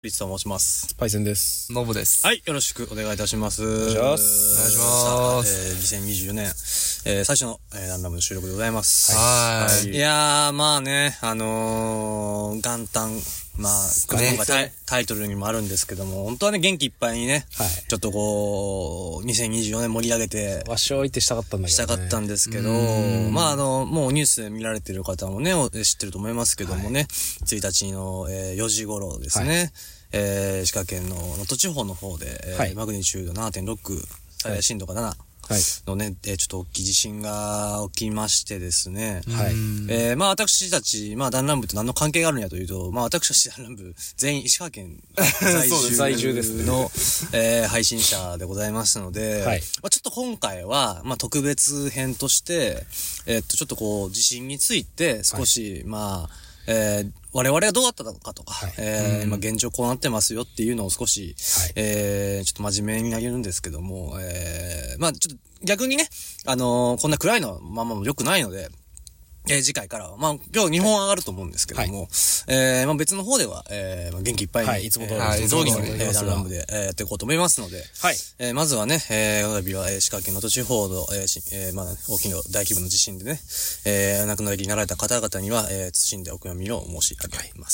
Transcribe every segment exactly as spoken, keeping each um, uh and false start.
リツと申します。 パイセンです。 ノブです。 はい、よろしくお願いいたします。お願いします。 お願いします。 えー、にせんにじゅうよねん、えー、最初の、えー、ランダムの収録でございます。 はい。 はい、いやー、まあね、あのー、元旦、まあ、ね、今回タイトルにもあるんですけども、本当はね、元気いっぱいにね、はい、ちょっとこう、にせんにじゅうよねん盛り上げて、 わしを置いてしたかったんだけど、ね。 したかったんですけど、まああの、もうニュースで見られてる方もね、知ってると思いますけどもね、はい、ついたちの、えー、よじ頃ですね、はい、えー、石川県の能登地方の方で、はい、マグニチュード ななてんろく、最大震度がななのね、はい、えー、ちょっと大きい地震が起きましてですね、はい、えー、まあ私たち、まあ弾丸部と何の関係があるんやというと、まあ私たち弾丸部全員石川県在住在住ですねの、えー、配信者でございますので、はい、まあ、ちょっと今回は、まあ特別編として、えー、っと、ちょっとこう、地震について少し、はい、まあ、えー、我々はどうだったのかとか、はい、えー、今現状こうなってますよっていうのを少し、はい、えー、ちょっと真面目に投げるんですけども、えー、まあちょっと逆にね、あのー、こんな暗いのままも良くないので、えー、次回からは、まあ、今日日本上がると思うんですけども、はい、えー、まあ別の方では、えー、まあ、元気いっぱいに、はい、いつも通り、はい、雑技の、えー、ランダムで、えー、やっていこうと思いますので、はい、えー、まずはね、えー、この度は、えー、石川県能登地方の、えーしえー、まあ、大きな大規模な地震でね、えー、亡くなりになられた方々には、えー、謹んでお悔やみを申し上げます。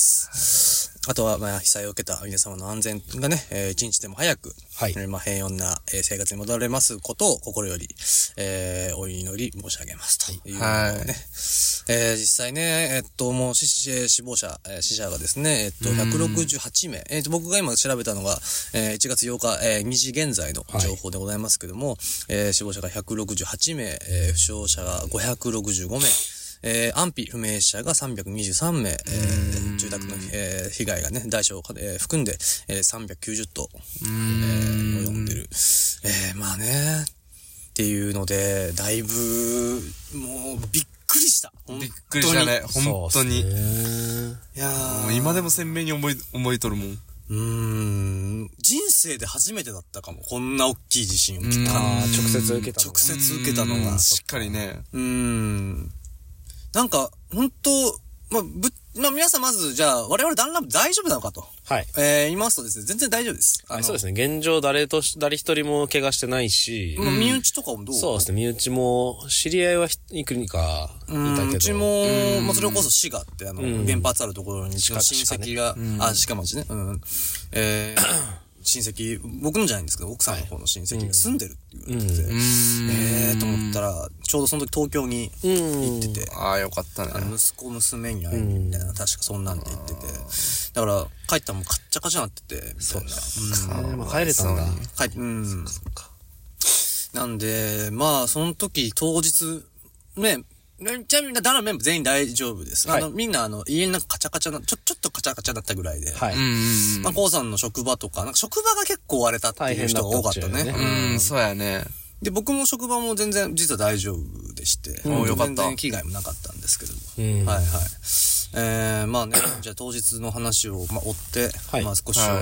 はい、あとは、まあ、被災を受けた皆様の安全がね、えー、一日でも早く、はい、えー、まあ、平穏な、えー、生活に戻られますことを心より、えー、お祈り申し上げますというのをね、はい、えー、実際ね、えっと、もう死、死亡者、えー、死者がですね、えっと、ひゃくろくじゅうはちめい、えっと、僕が今調べたのが、えー、いちがつようか、えー、にじ現在の情報でございますけども、はい、えー、死亡者がひゃくろくじゅうはちめい、えー、負傷者がごひゃくろくじゅうごめい、えー、安否不明者がさんびゃくにじゅうさんめい、えー、住宅の、えー、被害がね、大小を、えー、含んで、えー、さんびゃくきゅうじゅっとう、えー、及んでる。えー、まあね、っていうので、だいぶ、もう、びっびっくりした。 びっくりしたね。本当に。いやー。 もう今でも鮮明に思い、思いとるもん。うーん。人生で初めてだったかも。こんな大きい地震起きた。 ああ、直接受けたのが。直接受けたのが。 しっかりね。 うーん。なんか、本当まあ、ぶ、まあ、皆さんまず、じゃあ、我々弾丸部大丈夫なのかと。はい。えー、言いますとですね、全然大丈夫です。 はい、そうですね。現状、誰と、誰一人も怪我してないし。 まあ、身内とかもどう？ そうですね。身内も、知り合いはいくにかいたけど。 うちも、まあ、それこそ滋賀って、あの、原発あるところに、親戚が、あ、鹿町ね。うん。えー、親戚、僕のじゃないんですけど、奥さんの方の親戚が住んでるって言われてて、うん、えーと思ったら、ちょうどその時東京に行ってて、 ああ、よかったね。 あの息子、娘に会いにみたいな、確かそんなんで言ってて、だから帰ったらもうカッチャカチャなってて、みたいな。 そうですね。まあ帰れたんだ。 帰って、うん。なんで、まあ、その時、当日、ね、ちなみに、ダラメンバー全員大丈夫です。はい、あの、みんな、あの、家の中カチャカチャな、ちょ、ちょっとカチャカチャだったぐらいで。はい。うん。まあ、コウさんの職場とか、なんか職場が結構割れたっていう人が多かったね。 うん、そうやね。 で、僕も職場も全然、実は大丈夫でして、 うん、よかった。 全然被害もなかったんですけども。うん、はいはい。えー、まあね、じゃあ当日の話を、まあ、追って、はい、まあ少し、はい、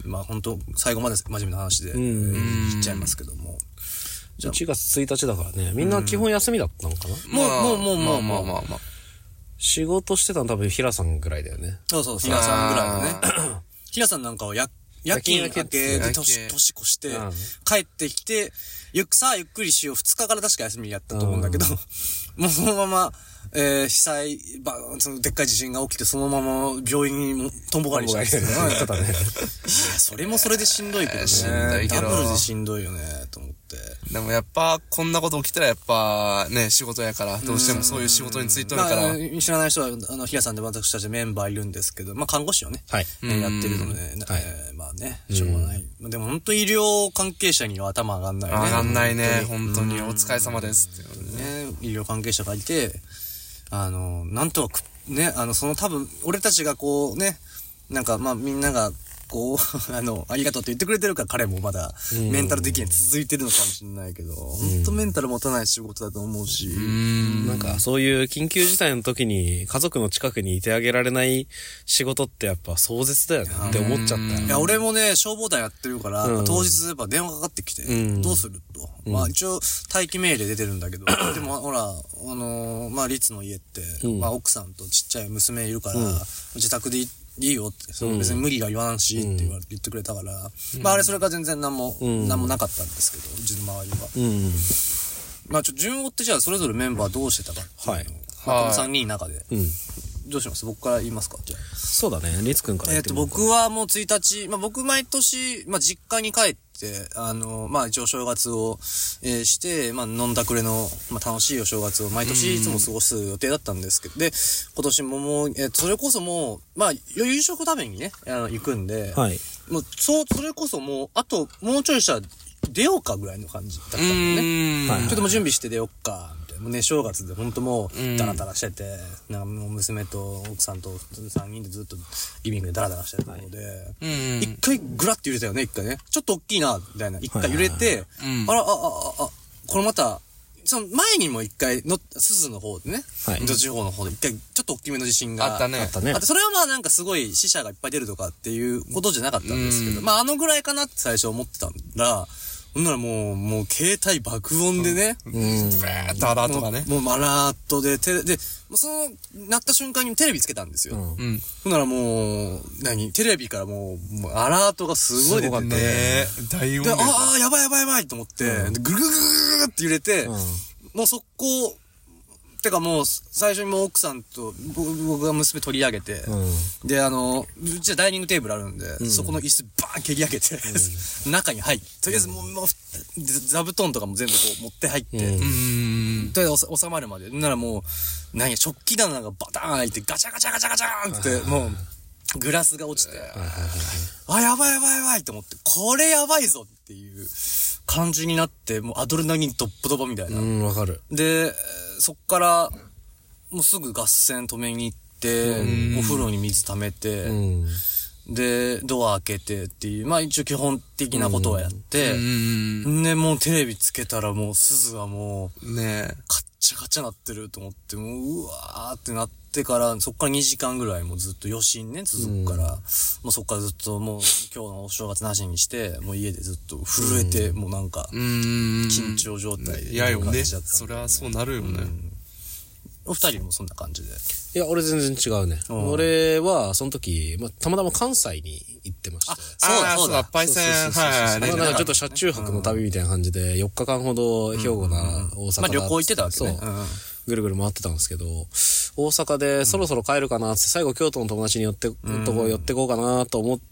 まあ本当最後まで真面目な話で、うん、言っちゃいますけども。 いちがつついたちだからね、みんな基本休みだったのかな、 うん、もう、もう、もう、もう、まあまあまあ。 仕事してたの多分、平さんぐらいだよね。 そうそう、平さんぐらいだね。平さんなんかはや、夜勤明けで年、年越して、帰ってきて、ゆくさあゆっくりしよう。二日から確か休みやったと思うんだけど、もうそのまま、えー、被災、ば、そのでっかい地震が起きて、そのまま病院にとんぼ返りしたんですけどね。いや、それもそれでしんどいけどね。しんどいけど。ダブルでしんどいよね、と思って。 でもやっぱ、こんなこと起きたらやっぱ、ね、仕事やから、どうしてもそういう仕事についとるから。 まあ、知らない人は、あの、ひやさんで私たちメンバーいるんですけど、まあ、看護師をね、はい、えー、やってるので、ね、はい、えー、まあね、しょうがない。でも本当医療関係者には頭上がんないね。 上がんないね、本当に。お疲れ様ですっていうね。医療関係者がいて、あの、なんとか、ね、あの、その多分、俺たちがこうね、なんかまあみんなが、こう、あの、ありがとうって言ってくれてるから彼もまだ、メンタル的に続いてるのかもしれないけど、ほんとメンタル持たない仕事だと思うし。うん、なんかそういう緊急事態の時に家族の近くにいてあげられない仕事ってやっぱ壮絶だよねって思っちゃったよ。 いや、俺もね、消防団やってるから、うん、当日やっぱ電話かかってきて、うん、どうすると。うん、まあ一応待機命令出てるんだけど、でもほら、あのー、まあ律の家って、うん、まあ奥さんとちっちゃい娘いるから、うん、自宅でいいよって、その別に無理は言わんしって言わ、うん、言ってくれたから、うん、まああれそれから全然何も、うん、何もなかったんですけど、うちの周りは。うん、まあちょっと順を追ってじゃあそれぞれメンバーどうしてたかっていうのを、はい、まあ、このさんにんの中で、うん、どうします？僕から言いますか？じゃあ。 そうだね、リツくんから言ってみようか。 えっと、僕はもうついたち、まあ僕毎年、まあ実家に帰って、あの、まあ一応正月を、えー、して、まあ飲んだくれの、まあ楽しいお正月を毎年いつも過ごす予定だったんですけど、で、今年ももう、えー、それこそもう、まあ夕食食べにね、あの、行くんで、はい。もう、そう、それこそもう、あと、もうちょいしたら出ようかぐらいの感じだったのね。はい。ちょっともう準備して出ようか。もうね、正月でほんともうダラダラしてて、うん、なんかもう娘と奥さんとさんにんでずっとリビングでダラダラしてたので、一、はい、回グラッて揺れたよね、一回ね。ちょっと大きいな、みたいな。一回揺れて、はいはいはい、あら、あ、あ、あ、これまた、その前にも一回の、鈴の方でね、はい、水戸地方の方で一回ちょっと大きめの地震があったね。あったね。 あって、それはまあなんかすごい死者がいっぱい出るとかっていうことじゃなかったんですけど、まああのぐらいかなって最初思ってたんだ。ほんならもう、もう携帯爆音でね。 うん。バーッとアラートがね。 もうアラートで、テレ、で、もうその、なった瞬間にテレビつけたんですよ。うん。ほんならもう、何テレビからもう、もうアラートがすごい出てて。 ね。大音で、ああ、やばいやばいやばいと思って、うん、ぐるぐるぐるぐるって揺れて、うん、もう速攻、てかもう、最初にもう奥さんと、僕が娘取り上げて、うん、で、あの、うちはダイニングテーブルあるんで、うん、そこの椅子バーン蹴り上げて、うん、中に入って、とりあえずもう、もう座布団とかも全部こう持って入って、うん、とりあえず収まるまで。ならもう、何や、食器棚がバターン開いて、ガチャガチャガチャガチャーンって、もう、グラスが落ちて、あ、やばいやばいやばいと思って、これやばいぞっていう感じになって、もうアドレナリンドッポドポみたいな。 うん、わかる。 で、そっから、もうすぐ合戦止めに行って、お風呂に水溜めて、で、ドア開けてっていう、まあ一応基本的なことをやって、で、もうテレビつけたらもう鈴はもう、ねカッチャカチャなってると思って、もううわーってなってから、そっからにじかんぐらいもうずっと余震ね、続くから、もうそっからずっともう今日のお正月なしにして、もう家でずっと震えて、もうなんか、緊張状態で。 いやよね。それはそうなるよね。 お二人もそんな感じで。 いや、俺全然違うね。俺は、その時、まあ、たまたま関西に行ってまして。あ、 そうだ、そうだ、 パイセン。はい。 なんかちょっと車中泊の旅みたいな感じで、よっかかんほど兵庫な大阪。 まあ旅行行ってたわけね。 そう。ぐるぐる回ってたんですけど、大阪でそろそろ帰るかなって、最後京都の友達に寄って、とこ寄ってこうかなと思って、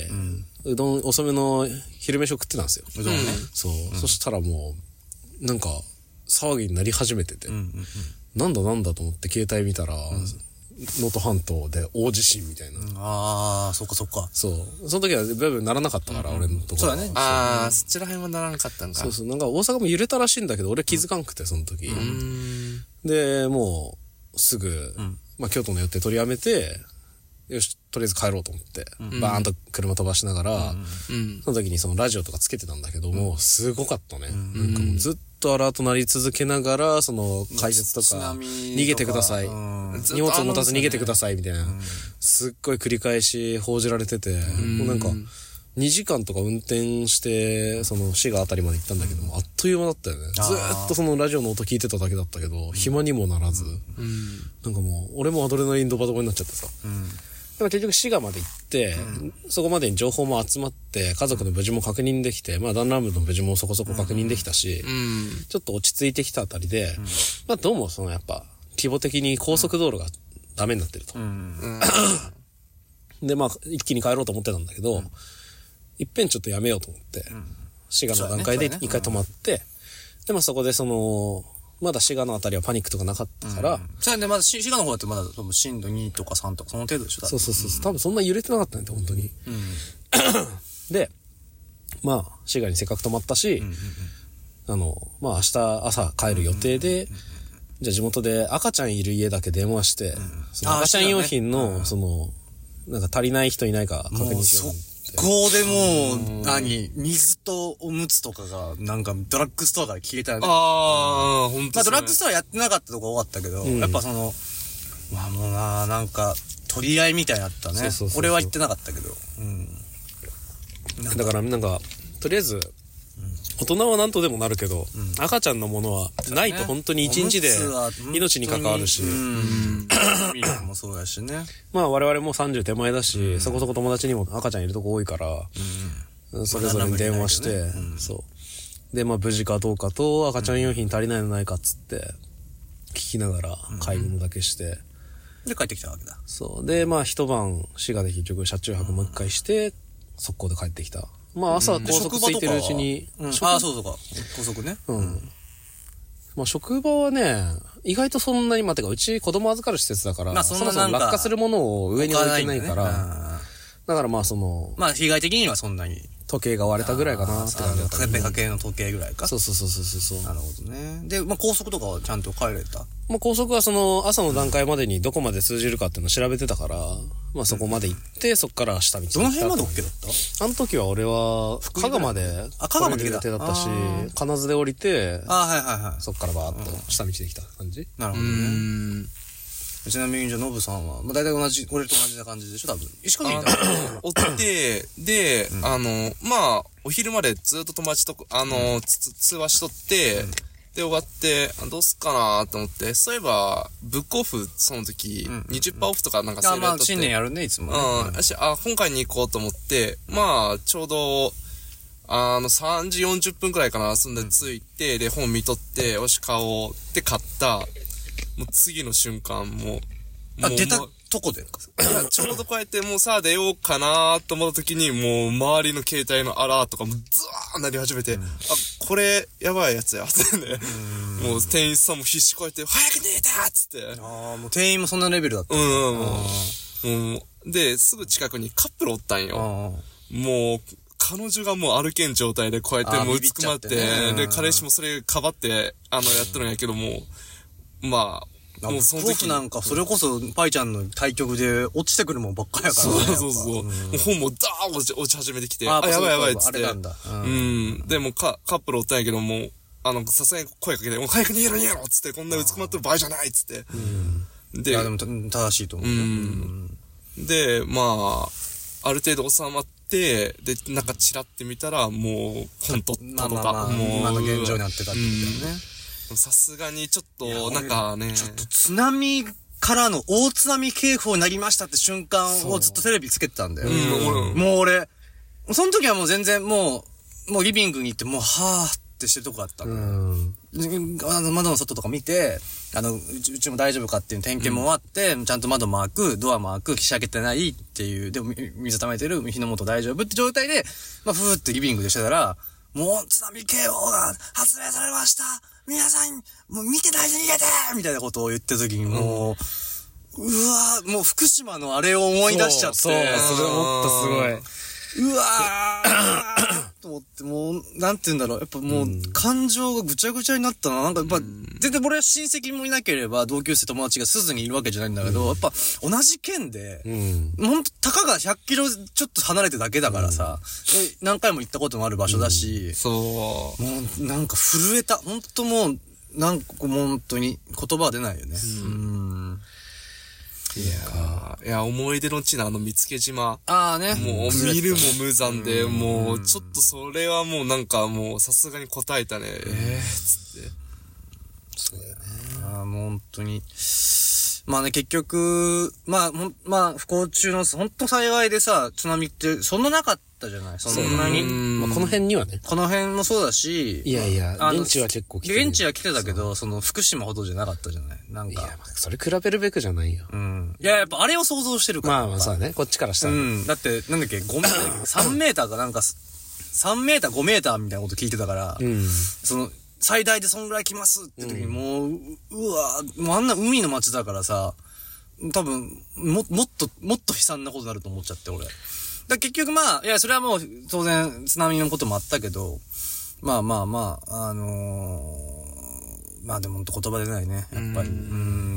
うどん、遅めの昼飯を食ってたんですよ。 うどんね。 そう。そしたらもう、なんか、騒ぎになり始めてて。なんだなんだと思って携帯見たら、能登半島で大地震みたいな。 ああ、そっかそっか。 そう。その時はブーブーならなかったから、俺のところ。 そうだね。 ああ、そちら辺はならなかったんか。 そうそう。なんか大阪も揺れたらしいんだけど、俺気づかんくて、その時。で、もう、すぐ、まあ京都の予定取りやめて、よし、とりあえず帰ろうと思って、バーンと車飛ばしながら、その時にそのラジオとかつけてたんだけども、すごかったね。なんかもうずっと、ずっとアラート鳴り続けながら、その解説とか、逃げてください。荷物を持たず逃げてくださいみたいな。すっごい繰り返し報じられてて、もうなんか、にじかんとか運転して、その滋賀あたりまで行ったんだけども、あっという間だったよね。ずーっとそのラジオの音聞いてただけだったけど、暇にもならず、なんかもう、俺もアドレナリンドバドバになっちゃってさ。でも結局滋賀まで行って、うん、そこまでに情報も集まって、家族の無事も確認できて、まあダンラムの無事もそこそこ確認できたし、うん、ちょっと落ち着いてきたあたりで、うん、まあどうもそのやっぱ、規模的に高速道路がダメになってると。うんうん、で、まあ一気に帰ろうと思ってたんだけど、うん、いっぺんちょっとやめようと思って、うん、滋賀の段階で一回止まって、ねねうん、でまあそこでその、まだ滋賀のあたりはパニックとかなかったから。うん、 それでまだ滋賀の方だってまだ震度にとかさんとかその程度でしょ。 そうそうそう。うん、多分そんな揺れてなかったんだよ、本当に。うん、で、まあ、滋賀にせっかく泊まったし、うんうんうん、あの、まあ明日朝帰る予定で、うんうんうん、じゃあ地元で赤ちゃんいる家だけ電話して、うん、その赤ちゃん用品の、ね、その、なんか足りない人いないか確認しよう。 ここでもう、何水とおむつとかが、なんかドラッグストアから消えたよね。 ああ、ほんと。 まあドラッグストアやってなかったとこ多かったけど、うん、やっぱその、まあもうな、なんか、取り合いみたいになったね。そうそうそうそう。俺は行ってなかったけど。うん。 だからなんか、とりあえず、 大人は何とでもなるけど、うん、赤ちゃんのものはないと本当に一日で命に関わるし、 ミルクもそうやしね。 まあ我々もさんじゅう手前だし、うん、そこそこ友達にも赤ちゃんいるとこ多いから、うん、それぞれに電話して、ねうん、そうでまあ無事かどうかと赤ちゃん用品足りないのないかっつって聞きながら買い物だけして、うんで帰ってきたわけだ。 そうでまあ一晩滋賀で結局車中泊もう一回して、うん、速攻で帰ってきた。まあ朝高速ついてるうちに、 うん、ああそうそうか高速ねうん、まあ職場はね意外とそんなにまあてかうち子供預かる施設だから、まあ、そ, そもそも落下するものを上に置いてないから、ね、だからまあそのまあ被害的にはそんなに時計が割れたぐらいかなって感じだった、 ね、ペカ系の時計ぐらいか。 そうそうそうそうそうなるほどね。でまあ高速とかはちゃんと帰れた。 まあ高速はその朝の段階までにどこまで通じるかっていうのを調べてたから、まあそこまで行って、うん、そこから下道に行った。 どの辺まで OK だった？ あの時は俺は加賀まで来れる予定だったし、金津で降りて、 あはいはいはい。 そこからバーッと下道で来た感じ。 なるほどね。ちなみにじゃあノブさんは、まあ、大体同じ俺と同じな感じでしょ多分。石川県おってで、うん、あのまあお昼までずっと友達とあの、うん、通話しとって、うん、で終わってどうすっかなと思って、そういえばブックオフその時、うん、にじゅっパーセントオフとかなんかセールやっとって、 まあ新年やるねいつもね。 うん。私、あ本会に行こうと思ってまあちょうどあのさんじよんじゅっぷんくらいかなそんで着いて、うん、で本見とってよし買おうって買った。もう次の瞬間もうあ出たとこでちょうどこうやってもうさあ出ようかなと思った時にもう周りの携帯のアラートがもうズワーンなり始めて、うん、あこれやばいやつやってね、うん、もう店員さんも必死こうやって早く寝たっつってああもう店員もそんなレベルだったうんうんもう、もうですぐ近くにカップルおったんよもう彼女がもう歩けん状態でこうやってもううずくまって、ね、で彼氏もそれかばってあのやってるんやけどもまあ、 もうその時なんか、それこそ、パイちゃんの対局で落ちてくるもんばっかやからね。 そうそうそう。うん、もう本もダーッ落ち落ち始めてきて、あ、あやばいやばいっつって。あれなんだ。うん。うん、でもカ、カップルおったんやけども、あの、さすがに声かけて、もう早く逃げろ逃げろっつって、こんなうつくまってる場合じゃないっつって。 うん。で、いや、でも正しいと思う、ね。うん。 で、まあ、ある程度収まって、で、なんかチラって見たら、もう、本とったとか、まあまあまあ、もう、 今の現状になってたってことだよね。 さすがにちょっと、なんかね。 ちょっと津波からの大津波警報になりましたって瞬間をずっとテレビつけてたんだよ。うん、もう俺、その時はもう全然もう、もうリビングに行ってもう、はーってしてるとこだったんだよ。うん、あの窓の外とか見て、あの、うち、うちも大丈夫かっていう点検も終わって、うん、ちゃんと窓も開く、ドアも開く、ひし開けてないっていう、でも水溜めてる、火の元大丈夫って状態で、まあ、ふーってリビングでしてたら、もう津波警報が発令されました皆さん、もう見てないで逃げてみたいなことを言ってる時にもう、うん、うわーもう福島のあれを思い出しちゃって。 そう、そうそれ思ったすごい。 うわーと思って、もう、なんて言うんだろう。やっぱもう、感情がぐちゃぐちゃになったな。なんかやっぱ、全然俺は親戚もいなければ、同級生友達が鈴にいるわけじゃないんだけど、うん、やっぱ、同じ県で、うん、ほんと、たかがひゃっキロちょっと離れてるだけだからさ、うん、何回も行ったこともある場所だし、 うん、そう。 もう、なんか震えた。ほんともう、なんかもう本当に言葉は出ないよね。うん。うんいやいや、思い出の地のあの見附島。 ああね。 もう見るも無残で、もうちょっとそれはもうなんかもうさすがに答えたね。ええー、つって。 そうだよね。ああ、もう本当に。まあね、結局、まあ、ほん、まあ、不幸中の、ほんと幸いでさ、津波ってそんななかったじゃないそんなに。 まあ、この辺にはね。 この辺もそうだし。 いやいや、現地は結構来てる。現地は来てたけど、その、福島ほどじゃなかったじゃないなんか。いや、 まあ、それ比べるべくじゃないよ。 うん。いや、やっぱあれを想像してるから。 まあまあ、そうだね。こっちからしたら。 うん。だって、なんだっけ、ごメーター、さんメーターかなんか、さんメーター、ごメーターみたいなこと聞いてたから、うん。その、最大でそんぐらい来ますって時にもう、うん、うわもうあんな海の街だからさ、多分、も、もっと、もっと悲惨なことになると思っちゃって、俺。だ結局まあ、いや、それはもう、当然、津波のこともあったけど、まあまあまあ、あのー、まあでもほんと言葉出ないね、やっぱり。うん。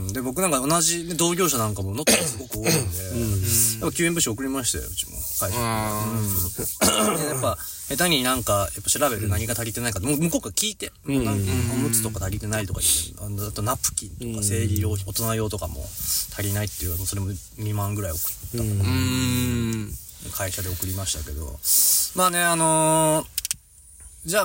で、僕なんか同じ同業者なんかも乗ったらすごく多いんで、うん、やっぱ救援物資送りましたよ、うちも。はい。うん。やっぱ、下手になんか、やっぱ調べて何が足りてないか、もう向こうから聞いて、うん、なんかおむつとか足りてないとか言って、あとナプキンとか生理用、大人用とかも足りないっていう、それもにまんぐらい送ったとか、うん、会社で送りましたけど、まあね、あのー、じゃあ、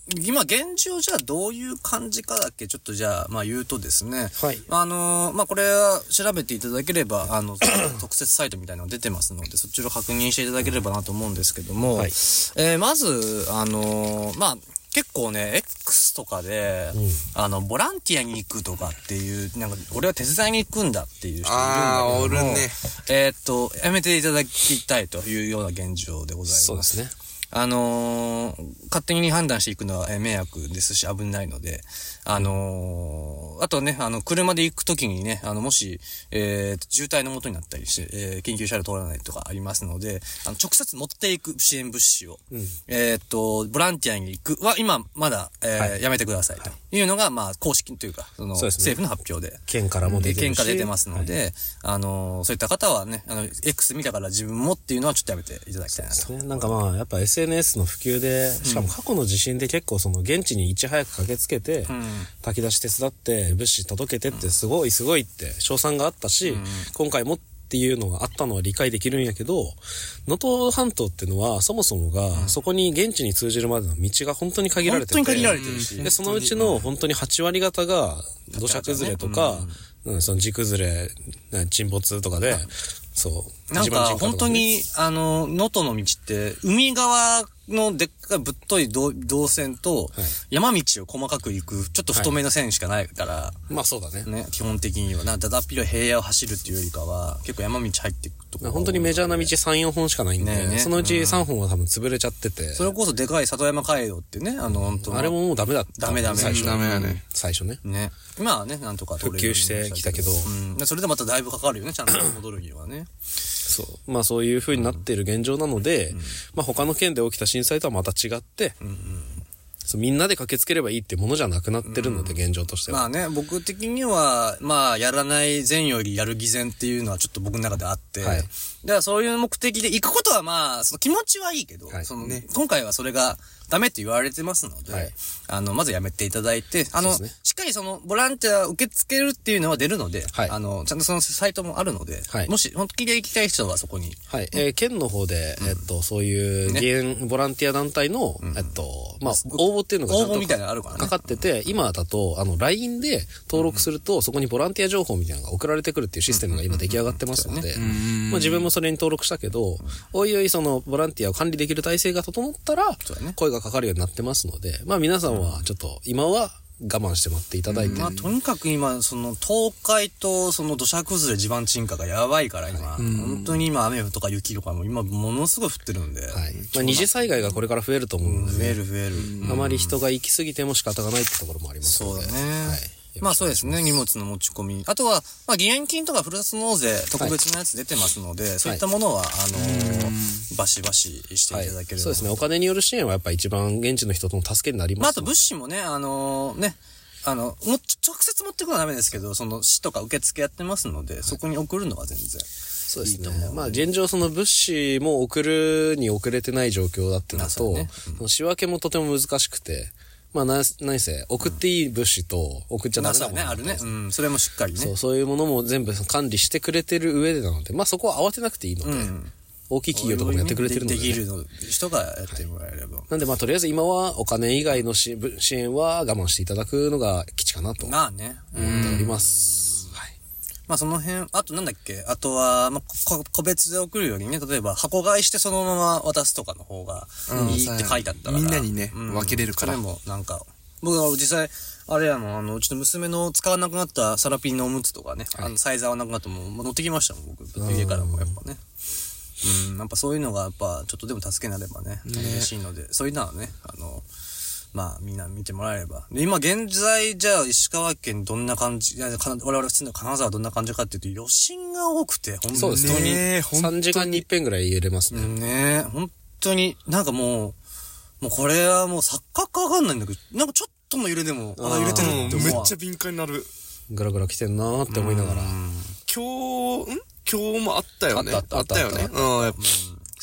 今現状じゃあどういう感じかだけちょっとじゃあまあ言うとですね、 はい、 あのー、まあこれは調べていただければあの特設サイトみたいなの出てますのでそちらを確認していただければなと思うんですけども、はい、えー、まずあのー、まあ結構ね X とかで、うん、あのボランティアに行くとかっていうなんか俺は手伝いに行くんだっていう人いるんだけども、 あー、おるね、 えー、っとやめていただきたいというような現状でございます。 そうですね。 あのー、勝手に判断していくのは迷惑ですし危ないので、あのー、あとね、あの、車で行くときにね、あの、もし、えー、渋滞の元になったりして、えー、緊急車両通らないとかありますので、あの、直接持っていく支援物資を、うん、えー、っと、ボランティアに行くは、今、まだ、えーはい、やめてくださいというのが、まあ、公式というか、その、そうですね、政府の発表で。 県からも出てるし。 県から出てますので、はい、あのー、そういった方はね、あの、X 見たから自分もっていうのはちょっとやめていただきたいなと。 そうですね。なんかまあ、やっぱ エスエヌエス の普及で、しかも過去の地震で結構その現地にいち早く駆けつけて、うん、炊き出し手伝って物資届けてってすごいすごいって称賛があったし、うん、今回もっていうのがあったのは理解できるんやけど、能登半島っていうのはそもそもが、うん、そこに現地に通じるまでの道が本当に限られてて、 本当に限られてるし、 でそのうちの本当にはち割方が土砂崩れとか、うんうん、その地崩れ、沈没とかで、そう。 なんか本当に、あの、能登の道って、海側のでっかいぶっとい導線と、山道を細かく行く、ちょっと太めの線しかないから、はい、 まあそうだね。 ね、基本的には。なんかだだっ広い平野を走るっていうよりかは、結構山道入っていくところ。 本当にメジャーな道さん、よんほんしかないんで、ねね、そのうちさんぼんは多分潰れちゃってて。 それこそでかい里山街道ってね、あの、本当あれももうダメだった。 ダメダメ。 最初。 ダメだね。 最初ね。 ね。今はね、なんとか復旧してきたけど。 うん。それでまただいぶかかるよね、ちゃんと戻るにはね。 そう。まあそういう風になっている現状なので、うん、まあ他の県で起きた震災とはまた違って、うんうん、そうみんなで駆けつければいいってものじゃなくなってるので、うん、現状としては。 まあね、僕的には、まあやらない善よりやる偽善っていうのはちょっと僕の中であって、はい、だからそういう目的で行くことはまあ、その気持ちはいいけど、はい、そのね、今回はそれがダメって言われてますので、はい、あの、まずやめていただいて、あの、ね、しっかりその、ボランティア受け付けるっていうのは出るので、はい、あの、ちゃんとそのサイトもあるので、はい、もし、本気で行きたい人はそこに。 はい。えー、県の方で、えっと、そういう、義援、ね、ボランティア団体の、えっと、まあ、応募っていうのがちゃんと応募みたいなのあるからね。 かかってて、今だと、あの、ライン で登録すると、そこにボランティア情報みたいなのが送られてくるっていうシステムが今出来上がってますので、まあ、自分もそれに登録したけど、おいおいその、ボランティアを管理できる体制が整ったら、声がかかるようになってますので、まあ皆さんはちょっと今は我慢して待っていただいて、うん、 まあとにかく今その東海とその土砂崩れ地盤沈下がやばいから今、はい、本当に今雨とか雪とかも今ものすごい降ってるんで、はい、 まあ二次災害がこれから増えると思うので、 増える増える、 あまり人が行き過ぎても仕方がないってところもありますので、 そうだね、はい、まあそうですね、荷物の持ち込み。あとは、まあ義援金とかふるさと納税特別なやつ出てますので、はい、そういったものは、あのー、バシバシしていただければ、はい。 そうですね、お金による支援はやっぱ一番現地の人との助けになりますので。 まああと物資もね、あのー、ね、あの、も、直接持ってくのはダメですけど、その市とか受付やってますので、はい、そこに送るのは全然。 そうですね。まあ現状その物資も送るに送れてない状況だっていうのと、ね、うん、仕分けもとても難しくて、まあ、な、何せ、送っていい物資と送っちゃダメなもの、 ね、あるね。うん。それもしっかりね。 そう、そういうものも全部管理してくれてる上でなので、まあそこは慌てなくていいので、うん、大きい企業とかもやってくれてるので、ね。 できる人がやってもらえれば。はい、 なんでまあとりあえず今はお金以外の支援は我慢していただくのが基地かなと。 まあね。 思っております。 まあその辺、あとなんだっけ、あとは、まあ、個別で送るよりね、例えば箱買いしてそのまま渡すとかの方がいいって書いてあったから。 みんなにね、うん、分けれるから。 それもなんか、僕は実際、あれやもん、あの、うちの娘の使わなくなったサラピンのおむつとかね、はい、あの、サイズ合わなくなったもん、乗ってきましたもん、僕。家からもやっぱね。うん、やっぱそういうのがやっぱ、ちょっとでも助けになればね、ね嬉しいので、そういうのはね、あの、まあみんな見てもらえれば。で、今現在じゃあ石川県どんな感じ、いや我々が住んでる金沢どんな感じかっていうと余震が多くて、本当に。 そうですね。さんじかんに一遍ぐらい揺れますね。 ねえ、本当になんかもう、もうこれはもう錯覚かわかんないんだけど、なんかちょっとの揺れでも、あ、揺れてるって思う。 めっちゃ敏感になる。 ガラガラ来てんなーって思いながら。 今日、ん今日もあったよね。 あったあったあった。 あったよね。うん、やっぱ。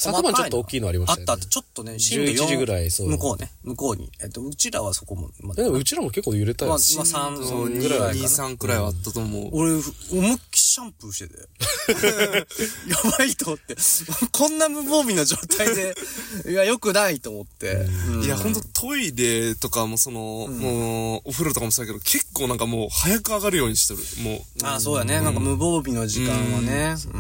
昨晩ちょっと大きいのありましたよね。 あったって、ちょっとね、 じゅういちじぐらい、そう。 向こうね、向こうに。えっと、うちらはそこも、 まあ、でもうちらも結構揺れたよ。 まあ、まあ、さんぐらい。に、さんくらいはあったと思う。 俺、思いっきりシャンプーしてて。やばいと思って。こんな無防備な状態で、いや、良くないと思って。 うん、いや、ほんとトイレとかもその、うん、もう、お風呂とかもそうだけど、結構なんかもう、早く上がるようにしてる。もう。 ああ、そうやね。なんか無防備の時間はね。うん。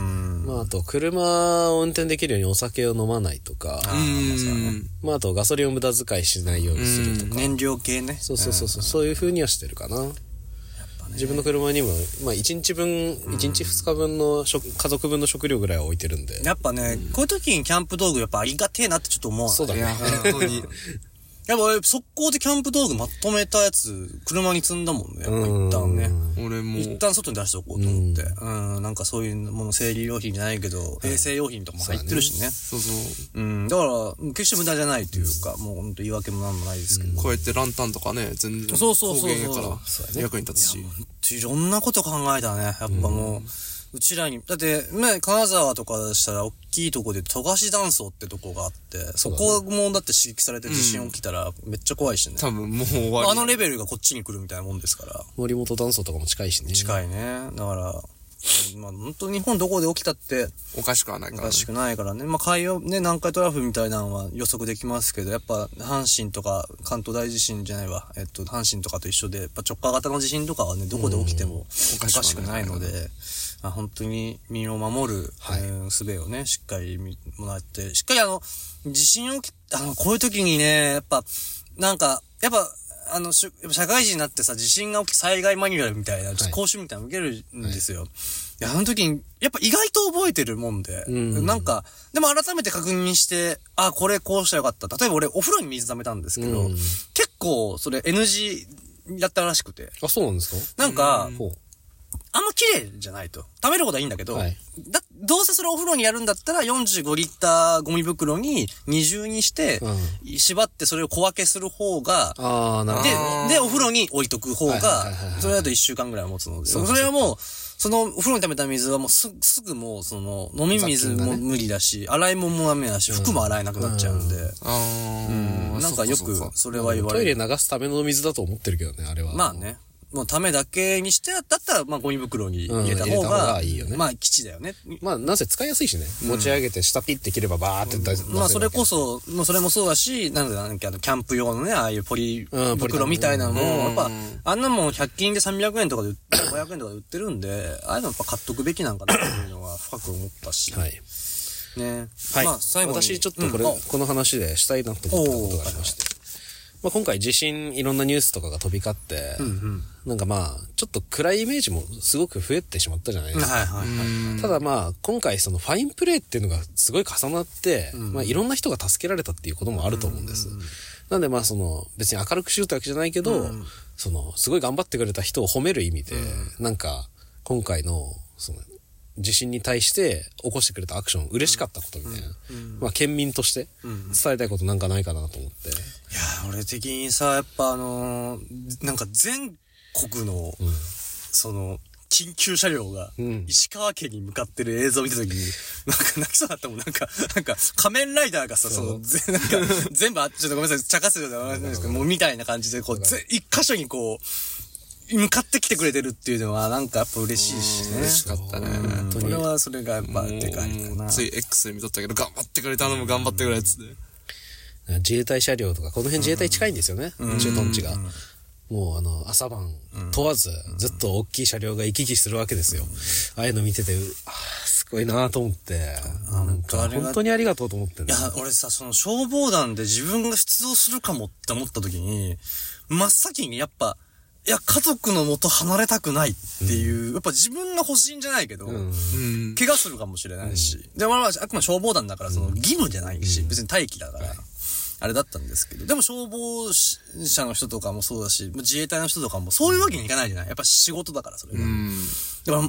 まあ、あと、車を運転できるようにお酒を飲まないとか。 あ、ね、 まあ、あと、ガソリンを無駄遣いしないようにするとか。 燃料系ね。 そうそうそうそう。そういう風にはしてるかな。やっぱね、自分の車にも、まあ、いちにちぶん、いちにちふつかぶんの食、家族分の食料ぐらいは置いてるんで。 やっぱね、こういう時にキャンプ道具やっぱありがてえなってちょっと思う。 そうだね。いや、 本当に。 やっぱ俺、速攻でキャンプ道具まとめたやつ、車に積んだもんね。やっぱ一旦ね。 俺も。 一旦外に出しておこうと思って。うん、うん、なんかそういうもの、生理用品じゃないけど、衛生用品とかも入ってるしね。 そうそう。 うん、だから、決して無駄じゃないというか、もうほんと言い訳もなんもないですけど。 こうやってランタンとかね、全然。 そうそうそう。 工芸から役に立つし。 いや、いろんなこと考えたね。やっぱもう。うちらに、だって、ね、金沢とかしたら、大きいとこで、戸貸断層ってとこがあって、そこもだって刺激されて地震起きたら、めっちゃ怖いしね。 多分もう終わり。 あのレベルがこっちに来るみたいなもんですから。 森本断層とかも近いしね。 近いね。だから、まあ、本当に日本どこで起きたって、 おかしくはないからね。おかしくないからね。まあ、海洋、ね、南海トラフみたいなのは予測できますけど、やっぱ、阪神とか、関東大地震じゃないわ。えっと、阪神とかと一緒で、やっぱ直下型の地震とかはね、どこで起きてもおかしくないので、まあ、本当に身を守る、はい、えー、術をね、しっかりもらって、しっかりあの、地震起き、あの、こういう時にね、やっぱ、なんか、やっぱ、あの、社会人になってさ、地震が起き、災害マニュアルみたいな、ちょっと講習みたいなの受けるんですよ。はい、いや、あの時に、やっぱ意外と覚えてるもんで、うん、なんか、でも改めて確認して、あ、これこうしたらよかった。例えば俺、お風呂に水溜めたんですけど、うん、結構、それ エヌジー だったらしくて。 あ、そうなんですか？ なんか、うん、あんま綺麗じゃないと。食べることはいいんだけど、はい、だ、どうせそれお風呂にやるんだったらよんじゅうごリッターゴミ袋に二重にして、うん、縛ってそれを小分けする方が、 あ、なるほど。で、で、お風呂に置いとく方が、それだといっしゅうかんぐらい持つので、それはもう、そのお風呂に溜めた水はもうすぐ、すぐもう、その、飲み水も無理だし、ね、洗い物もダメだし、服も洗えなくなっちゃうんで、うんうん、なんかよくそれは言われる。 トイレ流すための水だと思ってるけどね、あれは。 まあね。もうためだけにして、だったら、まあ、ゴミ袋に入れた方が、うん、いいよね。まあ、基地だよね。 まあ、なぜ使いやすいしね。持ち上げて、下ピッて切ればバーって出せる、 うん。まあ、それこそ、まあ、それもそうだし、なんだなんか、あの、キャンプ用のね、ああいうポリ袋みたいなのも、やっぱ、あんなもんひゃく均でさんびゃくえんとかで、ごひゃくえんとかで売ってるんで、ああいうのやっぱ買っとくべきなんかなっていうのは深く思ったし。 はい。 ね。 はい。まあ、最後に私ちょっとこれ、うん、この話でしたいなと思ったことがありまして。まあ、今回地震いろんなニュースとかが飛び交って、うんうん、なんかまあ、ちょっと暗いイメージもすごく増えてしまったじゃないですか。はいはいはい、ただまあ、今回そのファインプレーっていうのがすごい重なって、うん、まあいろんな人が助けられたっていうこともあると思うんです。うんうん、なんでまあその、別に明るくしようってわけじゃないけど、うん、その、すごい頑張ってくれた人を褒める意味で、うん、なんか、今回の、その、地震に対して起こしてくれたアクション嬉しかったことみたいな、うんうん、まあ県民として伝えたいことなんかないかなと思って、うん、いや俺的にさやっぱあのー、なんか全国の、うん、その緊急車両が石川県に向かってる映像を見たときに、なんか泣きそうだったもん。なんか、なんか仮面ライダーがさ、その、ぜなんか全部、ちょっとごめんなさい、茶化すような話ですけど、もうみたいな感じで、こう、ぜ一箇所にこう、向かってきてくれてるっていうのはなんかやっぱ嬉しいしね。 嬉しかったね。 これはそれがやっぱでかいかな。 つい X で見とったけど、頑張ってくれたのも頑張ってくれっつって。 自衛隊車両とか、この辺自衛隊近いんですよね。駐屯地が。もうあの、朝晩問わず、ずっと大きい車両が行き来するわけですよ。ああいうの見てて、ああ、すごいなと思って、なんか本当にありがとうと思ってんだ。 いや、俺さ、その消防団で自分が出動するかもって思った時に、真っ先にやっぱ、いや、家族の元離れたくないっていう、うん、やっぱ自分が欲しいんじゃないけど、うん、怪我するかもしれないし、うん、でもまあ、あくまで消防団だからその義務じゃないし、うん、別に待機だから、はい、あれだったんですけど、でも消防車の人とかもそうだし、自衛隊の人とかもそういうわけにいかないじゃないやっぱ仕事だから、それが。うん、だから、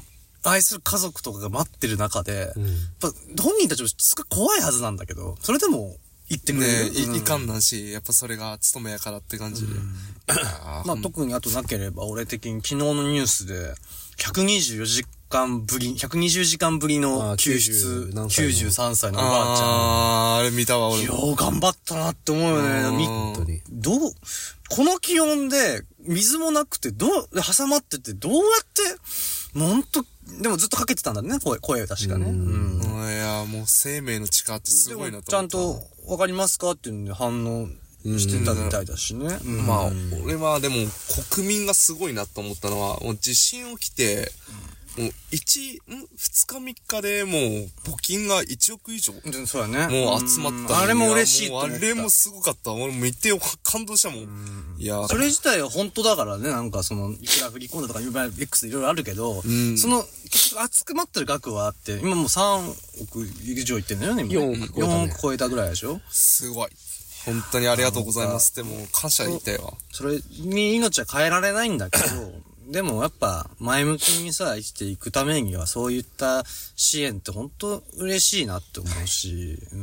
愛する家族とかが待ってる中で、うん、やっぱ本人たちもすごい怖いはずなんだけど、それでも、言ってくれる。 ねえ、うん、い, いかんなんし、やっぱそれが務めやからって感じで。うん、 まあ特にあとなければ、俺的に昨日のニュースで、ひゃくにじゅうよじかんぶり、ひゃくにじゅうじかんぶりの救出、きゅうじゅうさんさいのおばあちゃん。 あー、あれ見たわ、俺も。 よう頑張ったなって思うよね。 本当に。 どう、この気温で、水もなくて、どう、挟まってて、どうやって、もうほんと、でもずっとかけてたんだね、声、声確かね。うん。 うん、いや、もう生命の力ってすごいなと思った。 ちゃんと、わかりますかっていうんで反応してたみたいだしね。 うん、まあ、俺はでも、国民がすごいなと思ったのは、もう地震起きて、もう、一、ん二日三日でもう、募金がいちおく以上。 そうやね。 もう集まった。 あれも嬉しいと思った。あれもすごかった。俺も見てよ、感動したもん。んいや。 それ自体は本当だからね、なんかその、いくら振り込んだとか、X でいろいろあるけど、その、結局熱く待ってる額はあって、今もうさんおく以上いってんだよね、今、ね。よんおく超えた、ね。よんおく超えたぐらいでしょ。 すごい。本当にありがとうございます。でも、感謝言ったよ。 それに命は変えられないんだけど、でもやっぱ前向きにさ、生きていくためにはそういった支援って本当嬉しいなって思うし、うん、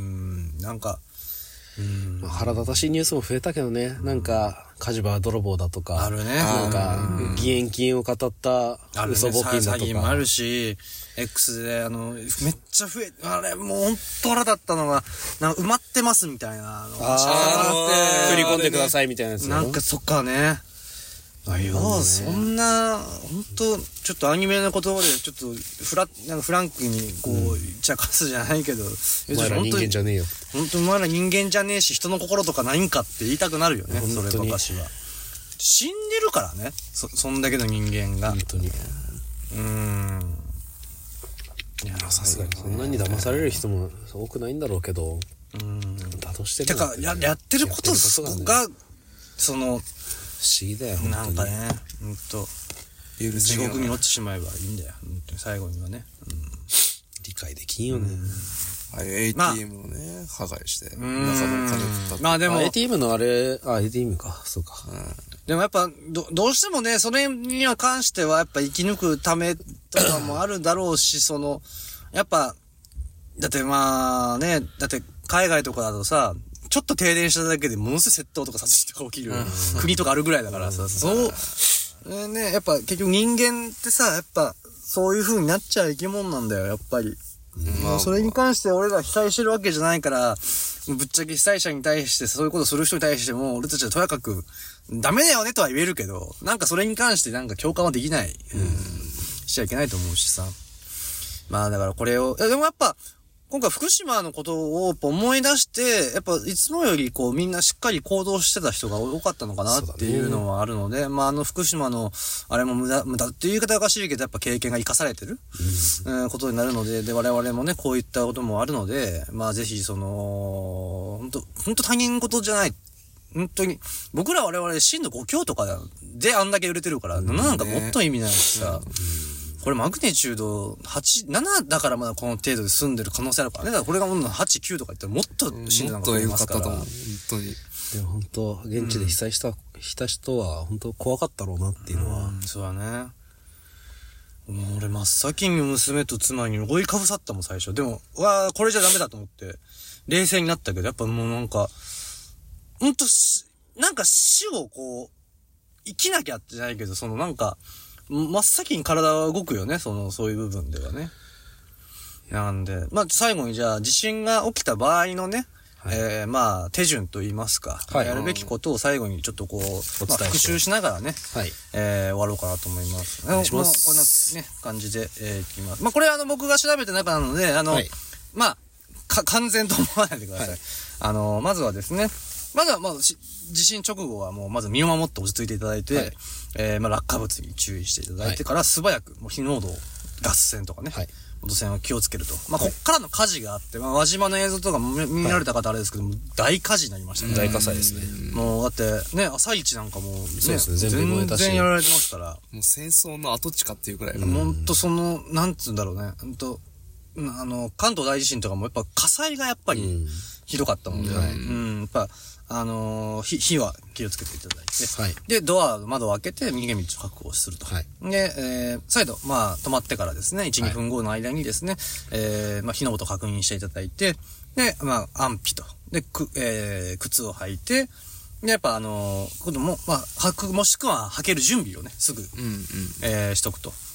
なんか、 うん、腹立たしいニュースも増えたけどね、うん、なんか、火事場泥棒だとか、 あるね。 なんか、義援金を語った嘘募金だとか。 詐欺もあるし、X で、あの、めっちゃ増え、あれ、もうほんと腹立ったのが、なんか埋まってますみたいな、あの、 あー、振り込んでくださいみたいなやつ。 なんかそっかね。あいや、ね、そんな、ほんと、ちょっとアニメの言葉で、ちょっと、フラ、なんかフランクに、こう、うん、茶化すじゃないけど、 お前ら人間じゃねえよ。 ほんと、お前ら人間じゃねえし、人の心とかないんかって言いたくなるよね、それ私は。死んでるからね、そ、そんだけの人間が。 本当に。 うーん。 いや、さすがに。そんなに騙される人も多くないんだろうけど、 うん。 だとしても。 てか、や、やってることが、その、 不思議だよ、 なんかね、ほんと、地獄に落ちてしまえばいいんだよ、本当に最後にはね。うん、 理解できんよね。 ああいう エーティーエム をね、破壊して、中のお金取った。 まあでも、 エーティーエム のあれ、あ、エーティーエム か、そうか。 うん、でもやっぱ、ど、どうしてもね、それには関しては、やっぱ生き抜くためとかもあるだろうし、その、やっぱ、だってまあね、だって海外とかだとさ、ちょっと停電しただけでものすごい窃盗とか殺人とか起きる国とかあるぐらいだからさ、そう、えー、ね、やっぱ結局人間ってさ、やっぱそういう風になっちゃう生き物なんだよ、やっぱり。まあ、それに関して俺ら被災してるわけじゃないから、ぶっちゃけ被災者に対してそういうことする人に対しても、俺たちはとやかく、ダメだよねとは言えるけど、なんかそれに関してなんか共感はできない。うん、しちゃいけないと思うしさ。まあだからこれを、でもやっぱ、今回福島のことを思い出して、やっぱいつもよりこうみんなしっかり行動してた人が多かったのかなっていうのはあるので、ね、まああの福島のあれも無駄、無駄っていう言い方がおかしいけどやっぱ経験が生かされてる、うん、ことになるので、で我々もねこういったこともあるので、まあぜひその、本当本当他人事じゃない。本当に、僕ら我々震度ご強とかであんだけ売れてるから、うんね、なんかもっと意味ないしさ、うんこれマグニチュードはち、ななだからまだこの程度で済んでる可能性あるからね。だからこれがもうはち、きゅうとか言ったらもっと死んでなかったと思いますから。 もっと良かったと思う。本当に。 でも本当、現地で被災した、うん、した人は本当怖かったろうなっていうのは。 うん、そうだね。もう俺真っ先に娘と妻に追いかぶさったもん最初。でも、わーこれじゃダメだと思って、冷静になったけど、やっぱもうなんか、ほんとし、なんか死をこう、生きなきゃってじゃないけど、そのなんか、真っ先に体は動くよね、その、そういう部分ではね。なんで、まあ、最後にじゃあ、地震が起きた場合のね、はい、えー、まあ、手順といいますか、はい、やるべきことを最後にちょっとこう、まあ、復習しながらね、はい、えー、終わろうかなと思います。お願いします。こんなね、感じで、えー、いきます。まあ、これあの、僕が調べて中なので、あの、はい、まあ、か、完全と思わないでください。はい、あの、まずはですね、まずは、まあ、地震直後はもう、まず身を守って落ち着いていただいて、はい、えー、まあ、落下物に注意していただいてから、はい、素早く、もう火の道、ガス栓とかね、はい、元栓を気をつけると。まあ、こっからの火事があって、まあ、輪島の映像とか見られた方あれですけども、はい、大火事になりましたね。 大火災ですね。 もう、だって、ね、朝一なんかもう、ね、 そうですね、全部燃えたし。 全然やられてますから。 もう戦争の跡地かっていうくらい。 ほんと、その、なんつうんだろうね、ほんと、あの、関東大地震とかもやっぱ火災がやっぱりひどかったもんで、うん、うん、やっぱ、あのー、火、火は気をつけていただいて、はい、で、ドア、窓を開けて逃げ道を確保すると。はい、で、えー、再度、まあ、止まってからですね、いち、にふんごの間にですね、えー、まあ、火の元確認していただいて、で、まあ、安否と。で、く、えー、靴を履いて、で、やっぱあのー、今度も、まあ、履く、もしくは履ける準備をね、すぐ、うんうん、えー、しとくと。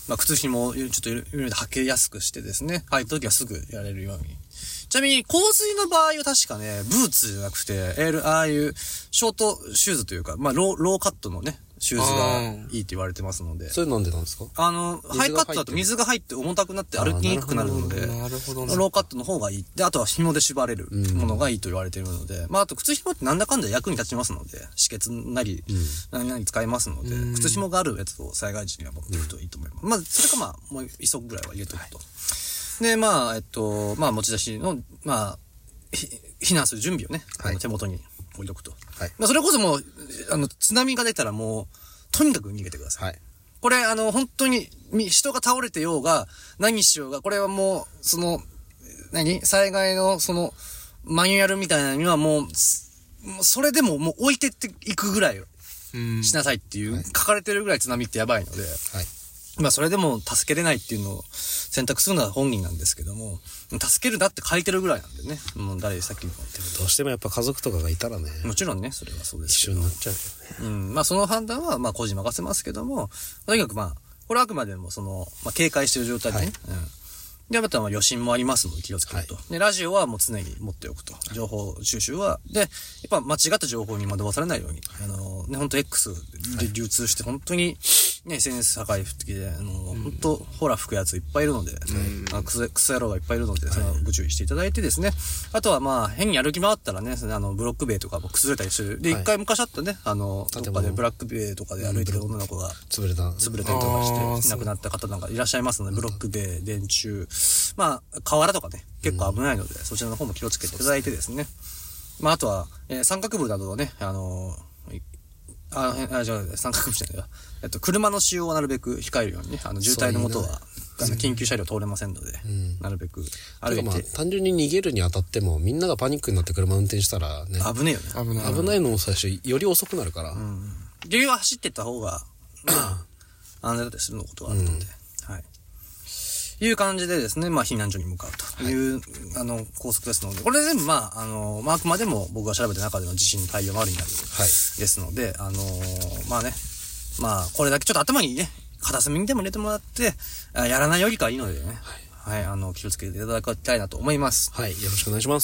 まあ、靴紐をちょっといろいろ履けやすくしてですね、履いた時はすぐやれるように。ちなみに、洪水の場合は確かね、ブーツじゃなくて、エル、ああいうショートシューズというか、まあ、ロー、ローカットのね、シューズがいいって言われてますので。 それなんでなんですか？ あの、ハイカットだと水が入って重たくなって歩きにくくなるので、 なるほどね。 ローカットの方がいい。で、あとは紐で縛れるものがいいと言われているので、まあ、あと靴紐ってなんだかんだ役に立ちますので、止血なり、何々使えますので、靴紐があるやつを災害時には持っていくといいと思います。まあ、それかまあ、もう一足ぐらいは入れとくと。で、まあ、えっと、まあ、持ち出しの、まあ、避難する準備をね、あの手元に置いとくと。 はい。 まあ、それこそもう、あの、津波が出たらもう、とにかく逃げてください。 はい。 これ、あの、本当に、人が倒れてようが、何しようが、これはもう、その、何災害の、その、マニュアルみたいなのにはもう、それでももう置いてっていくぐらいしなさいっていう、はい、書かれてるぐらい津波ってやばいので、はい。まあ、それでも助けれないっていうのを選択するのは本人なんですけども、助けるなって書いてるぐらいなんでね。もう誰さっきも言ってるどうしてもやっぱ家族とかがいたらね。 もちろんね、それはそうですけど。一緒になっちゃうけどね。 うん。まあ、その判断は、まあ、個人任せますけども、とにかくまあ、これはあくまでもその、まあ、警戒してる状態でね。はい、うん。で、あとはまあ余震もありますので気をつけると、はい。で、ラジオはもう常に持っておくと。情報収集は。で、やっぱ間違った情報に惑わされないように。あの、ね、ほんと X で流通して本当に、ね、エスエヌエス 社会的で、あの、うん、本当ホラー吹くやついっぱいいるので、うん、あクソ、クソ野郎がいっぱいいるので、そのご注意していただいてですね。あとはまあ、変に歩き回ったらね、あの、ブロック塀とかも崩れたりする。で、一、はい、回昔あったね、あの、どっかでブラック塀とかで歩いてる女の子が、 潰れた。 潰れたりとかして、亡くなった方なんかいらっしゃいますので、ブロック塀、電柱、まあ、河原とかね、結構危ないので、うん、そちらの方も気をつけていただいてですね。まあ、あとは、えー、三角部などをね、あのー、あ、あ、じゃあ、三角部じゃないわ。えっと、車の使用はなるべく控えるようにね、あの、渋滞のもとは、あの、緊急車両通れませんので、うん、なるべく歩いて。 まあ、単純に逃げるにあたっても、みんながパニックになって車運転したらね。 危ねえよね。 危ない。危ないのも最初、より遅くなるから。うん。 理由は走ってった方が、まあ、安全だったりするのことはあるので、うん、はい。いう感じでですね、まあ、避難所に向かうという、はい、あの、高速ですので、これ全部まあ、あの、まあ、あくまでも僕が調べた中での地震の対応のあるになる、はい、ですので、あのー、まあね、まあ、これだけちょっと頭にね、片隅にでも入れてもらって、やらないよりかはいいのでね、はい、はい、あの、気をつけていただきたいなと思います。 はい、よろしくお願いします。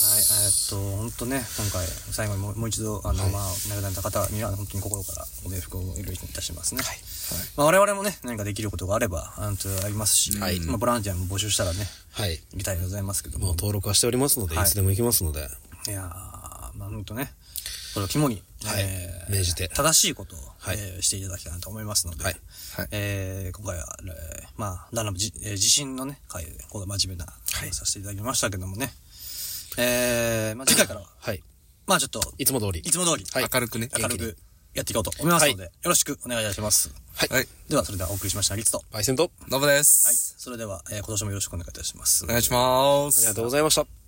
はい、えー、っと、本当ね、今回、最後にもう一度、あの、はい、まあ、亡くなった方には本当に心からご冥福をお祈りいたしますね。はい。まあ、我々もね、何かできることがあれば、あの、ありますし、はい、まあ、ボランティアも募集したらね、はい。行きたいでございますけども。 もう登録はしておりますので、はい、いつでも行きますので。 いやー、まあ、ほんとね、これを肝に、 はい、えー、命じて。 正しいことを、はい、えー、していただきたいなと思いますので、はい。はい、えー、今回は、えー、まあ、ランナムじ、えー、地震のね、回で、こう真面目な話させていただきましたけどもね、はい、えー、まあ、次回からは、はい。まあ、ちょっと、 いつも通り。 いつも通り、 はい、明るくね、 明るくやっていこうと思いますので、はい、よろしくお願いいたします。 はい。はい、 では、それではお送りしました、リツと、 パイセンと、 ノブです。 はい。それでは、えー、今年もよろしくお願いいたします。 お願いします。 ありがとうございました。